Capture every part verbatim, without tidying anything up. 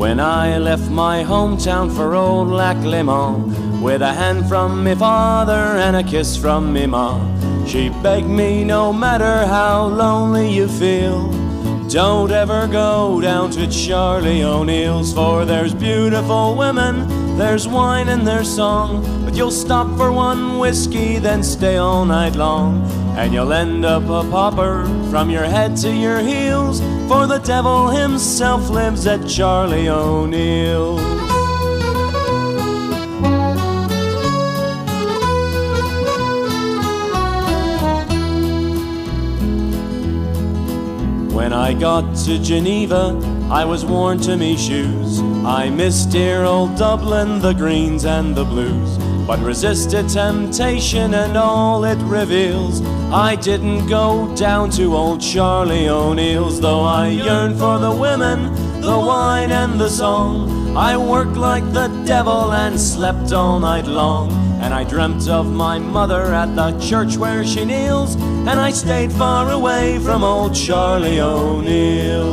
When I left my hometown for old Lac Lemon, with a hand from me father and a kiss from me ma, she begged me, no matter how lonely you feel, don't ever go down to Charlie O'Neill's, for there's beautiful women, there's wine and there's song, but you'll stop for one whiskey, then stay all night long, and you'll end up a pauper from your head to your heels, for the devil himself lives at Charlie O'Neill's. When I got to Geneva, I was worn to me shoes. I missed dear old Dublin, the greens and the blues, but resisted temptation and all it reveals. I didn't go down to old Charlie O'Neill's, though I yearned for the women, the wine and the song. I worked like the devil and slept all night long, and I dreamt of my mother at the church where she kneels, and I stayed far away from old Charlie O'Neill.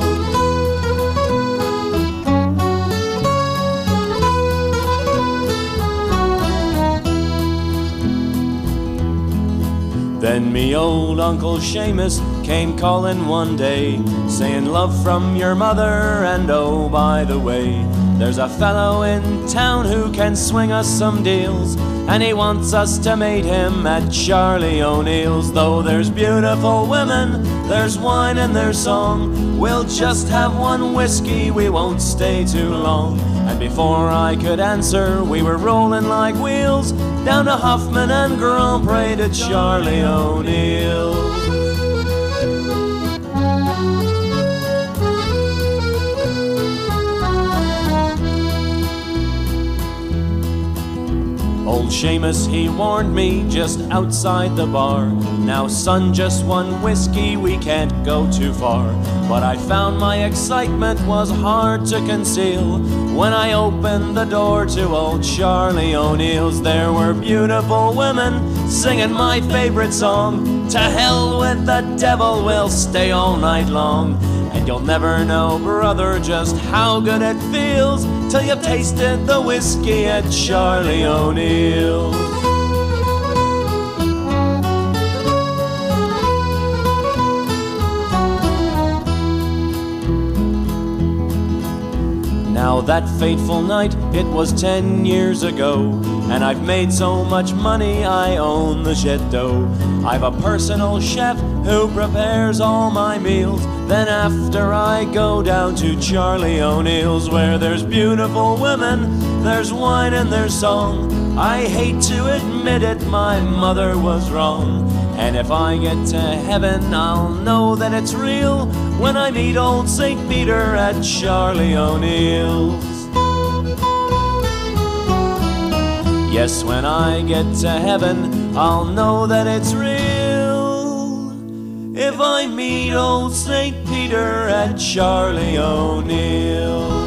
Then me old Uncle Seamus came calling one day, saying, love from your mother, and oh, by the way, there's a fellow in town who can swing us some deals, and he wants us to meet him at Charlie O'Neill's. Though there's beautiful women, there's wine and there's song, we'll just have one whiskey, we won't stay too long. And before I could answer, we were rolling like wheels down to Hoffman and Grand Pré to Charlie O'Neill's. Old Seamus, he warned me just outside the bar, now son, just one whiskey, we can't go too far. But I found my excitement was hard to conceal when I opened the door to old Charlie O'Neill's. There were beautiful women singing my favorite song, to hell with the devil, we'll stay all night long. And you'll never know, brother, just how good it feels till you've tasted the whiskey at Charlie O'Neill's. Now that fateful night, it was ten years ago, and I've made so much money I own the Chateau. I've a personal chef who prepares all my meals. Then after I go down to Charlie O'Neill's, where there's beautiful women, there's wine and there's song. I hate to admit it, my mother was wrong. And if I get to heaven, I'll know that it's real when I meet old Saint Peter at Charlie O'Neill's. Yes, when I get to heaven, I'll know that it's real if I meet old Saint Peter at Charlie O'Neill.